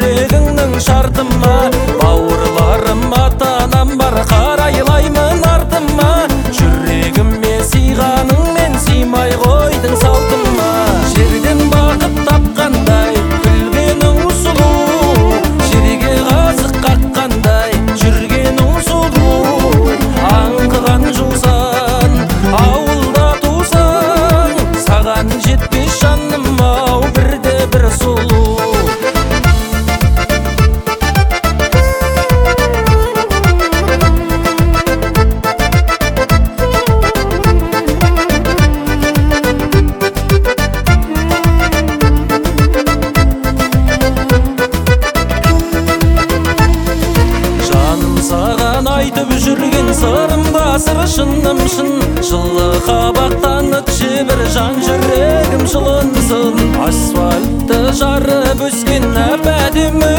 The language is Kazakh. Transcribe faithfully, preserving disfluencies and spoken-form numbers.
жүрегіңнің шартыма. Бауырларым, ата-анам бар, қарайлаймын артыма. Жүрегіме сыйғаныңмен сыймай қойдың салтыма. Жерден бақыт тапқандай күлгенің сұлу, жерге қазық қаққандай жүргенің сұлу. Аңқыған жусан ауылда тусан, саған жетпес жаным ау бірде бір сұлу. Саған айтып жүрген сырымда сыр шыным шын. Жылы қабақтанып жебір жан жүрегім жылынсын. Асфальтты жарып өскен әп-әдемі